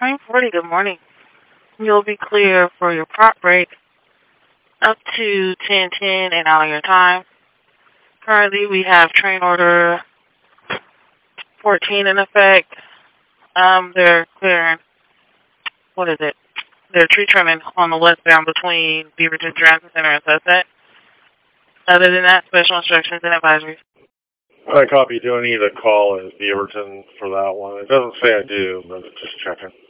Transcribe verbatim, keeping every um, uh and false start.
nine forty, good morning. You'll be clear for your prop break up to ten ten in all your time. Currently, we have train order fourteen in effect. Um, they're clearing, what is it? They're tree trimming on the westbound between Beaverton Transit Center and Sunset. Other than that, special instructions and advisories. I copy. Do I need a call in Beaverton for that one? It doesn't say I do, but just checking.